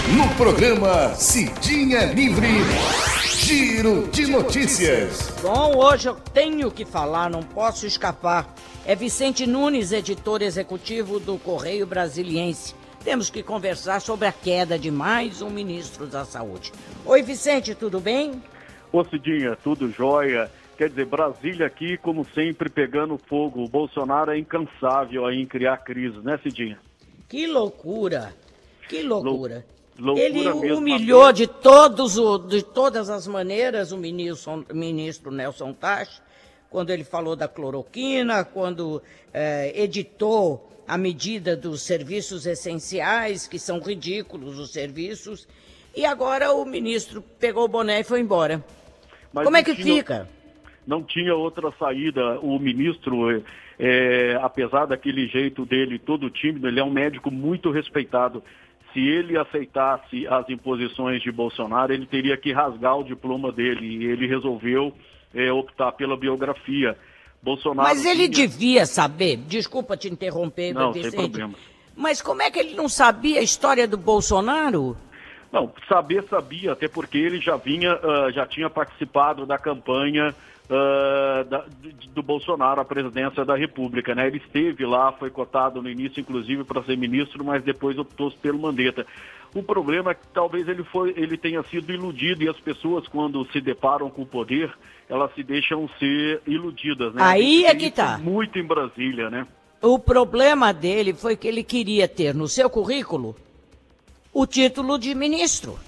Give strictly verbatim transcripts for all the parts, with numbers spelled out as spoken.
No programa Cidinha Livre, Giro de Notícias. Bom, hoje eu tenho que falar, não posso escapar. É Vicente Nunes, editor executivo do Correio Brasiliense. Temos que conversar sobre a queda de mais um ministro da Saúde. Oi, Vicente, tudo bem? Ô, Cidinha, tudo jóia. Quer dizer, Brasília aqui, como sempre, pegando fogo. O Bolsonaro é incansável aí em criar crise, né, Cidinha? Que loucura, que loucura. Lou- Ele loucura humilhou mesmo. de, todos o, de todas as maneiras o ministro, ministro Nelson Taixe, quando ele falou da cloroquina, quando eh, editou a medida dos serviços essenciais, que são ridículos os serviços, e agora o ministro pegou o boné e foi embora. Mas Como é não que tinha- fica? Não tinha outra saída. O ministro, é, apesar daquele jeito dele todo tímido, ele é um médico muito respeitado. Se ele aceitasse as imposições de Bolsonaro, ele teria que rasgar o diploma dele. E ele resolveu é, optar pela biografia. Bolsonaro Mas ele tinha... devia saber, desculpa te interromper, Não, Vicente, sem problema. mas como é que ele não sabia a história do Bolsonaro? Não, saber sabia, até porque ele já vinha, uh, já tinha participado da campanha uh, da, do, do Bolsonaro à presidência da República, né? Ele esteve lá, foi cotado no início, inclusive, para ser ministro, mas depois optou pelo Mandetta. O problema é que talvez ele, foi, ele tenha sido iludido, e as pessoas, quando se deparam com o poder, elas se deixam ser iludidas, né? Aí é A gente tem que isso tá. muito em Brasília, né? O problema dele foi que ele queria ter no seu currículo o título de ministro.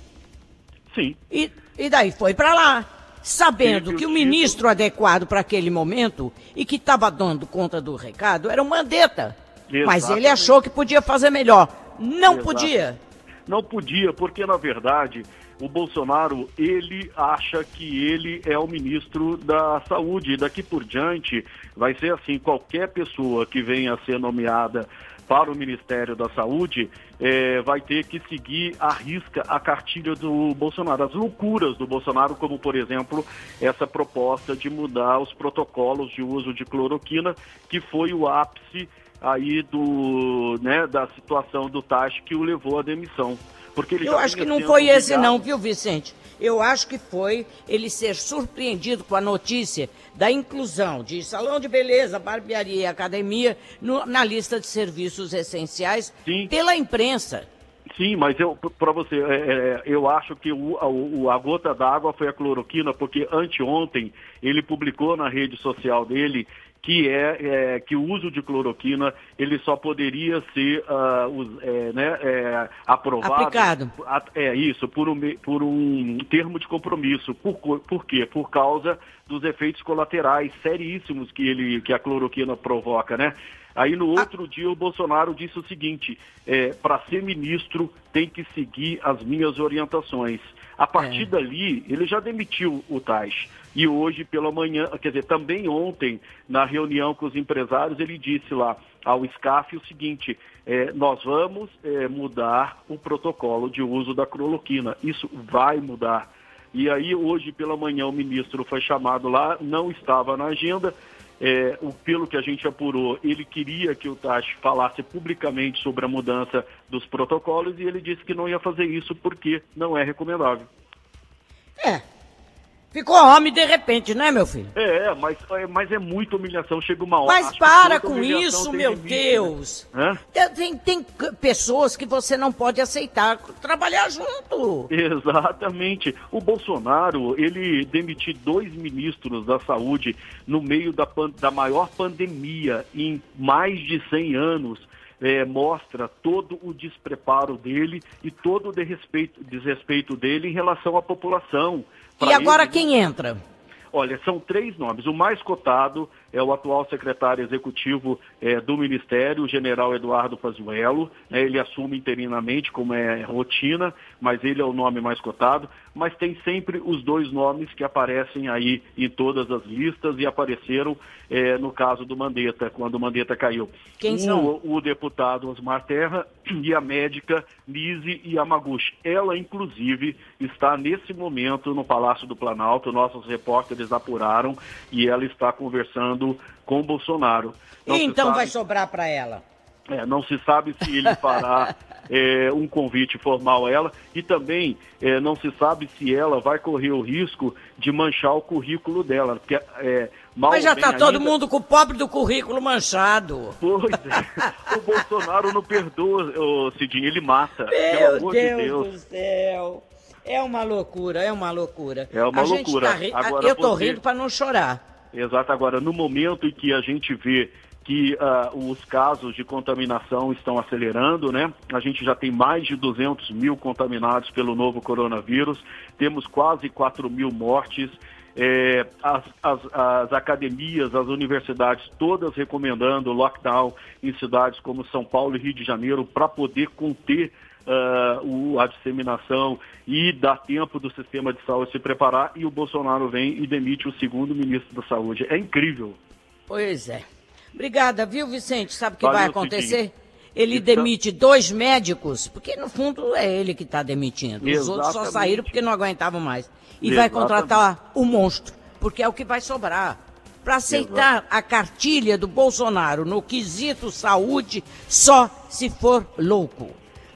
Sim. E, e daí foi para lá, sabendo Teve o que o título. ministro adequado para aquele momento e que estava dando conta do recado era o Mandetta. Mas ele Exatamente. achou que podia fazer melhor. Não Exato. podia. Não podia, porque, na verdade, o Bolsonaro, ele acha que ele é o ministro da Saúde. E daqui por diante, vai ser assim, qualquer pessoa que venha a ser nomeada para o Ministério da Saúde eh, vai ter que seguir à risca a cartilha do Bolsonaro. As loucuras do Bolsonaro, como, por exemplo, essa proposta de mudar os protocolos de uso de cloroquina, que foi o ápice aí do, né, da situação do Taixe que o levou à demissão. Porque ele Eu já acho que vinha não sendo foi esse obrigado- não, viu, Vicente? Eu acho que foi ele ser surpreendido com a notícia da inclusão de salão de beleza, barbearia e academia no- na lista de serviços essenciais Sim. pela imprensa. Sim, mas eu, para você, é, é, eu acho que o, a, o- a gota d'água foi a cloroquina, porque anteontem ele publicou na rede social dele que é, é que o uso de cloroquina ele só poderia ser ah, us- é, né, é, aprovado. Aplicado. a- É isso, por um, me- por um termo de compromisso. Por, co- por quê? Por causa dos efeitos colaterais seríssimos que, ele, que a cloroquina provoca, né? Aí no outro dia o Bolsonaro disse o seguinte, é, para ser ministro tem que seguir as minhas orientações. A partir É. dali, ele já demitiu o Taixe. E hoje pela manhã, quer dizer, também ontem, na reunião com os empresários, ele disse lá ao SCAF o seguinte, é, nós vamos é, mudar o protocolo de uso da cloroquina. Isso vai mudar. E aí hoje pela manhã o ministro foi chamado lá, não estava na agenda. É, o, pelo que a gente apurou, ele queria que o Taixe falasse publicamente sobre a mudança dos protocolos e ele disse que não ia fazer isso porque não é recomendável. É. Ficou homem de repente, né, meu filho? É, mas, é, mas é muita humilhação, chega uma hora... Mas acho que para toda com humilhação isso, tem meu limite, Deus. né? Hã? Tem, tem c- pessoas que você não pode aceitar trabalhar junto. Exatamente. O Bolsonaro, ele demitiu dois ministros da saúde no meio da, pan- da maior pandemia em mais de cem anos. É, mostra todo o despreparo dele e todo o desrespeito, desrespeito dele em relação à população. E Pra agora ele, quem entra? Olha, são três nomes. O mais cotado é o atual secretário executivo eh, do Ministério, o general Eduardo Pazuello. Né, ele assume interinamente, como é rotina, mas ele é o nome mais cotado. Mas tem sempre os dois nomes que aparecem aí em todas as listas e apareceram eh, no caso do Mandetta, quando o Mandetta caiu. Quem o, são? O deputado Osmar Terra e a médica Nise Yamaguchi. Ela, inclusive, está nesse momento no Palácio do Planalto. Nossos repórteres apuraram e ela está conversando com o Bolsonaro. Não se Então sabe- vai sobrar para ela. é, não se sabe se ele fará é, um convite formal a ela, e também é, não se sabe se ela vai correr o risco de manchar o currículo dela, porque é, mal Mas já está todo ainda... mundo com o pobre do currículo manchado. Pois é, o Bolsonaro não perdoa, ô, Cidinho, ele mata. Meu Deus, Deus, de Deus do céu. É uma loucura, é uma loucura. É uma a gente loucura. Tá ri... Agora, Eu tô você... rindo para não chorar. Exato. Agora, no momento em que a gente vê que uh, os casos de contaminação estão acelerando, né? A gente já tem mais de duzentos mil contaminados pelo novo coronavírus, temos quase quatro mil mortes. É, as, as, as academias, as universidades, todas recomendando lockdown em cidades como São Paulo e Rio de Janeiro para poder conter uh, o, a disseminação e dar tempo do sistema de saúde se preparar, e o Bolsonaro vem e demite o segundo ministro da Saúde. É incrível. Pois é. Obrigada, viu, Vicente? Sabe o que Valeu, vai acontecer? Cidinho. Ele Então... demite dois médicos, porque no fundo é ele que está demitindo. Os Exatamente. outros só saíram porque não aguentavam mais. E Exatamente. vai contratar o monstro, porque é o que vai sobrar. Para aceitar Exato. a cartilha do Bolsonaro no quesito saúde, só se for louco.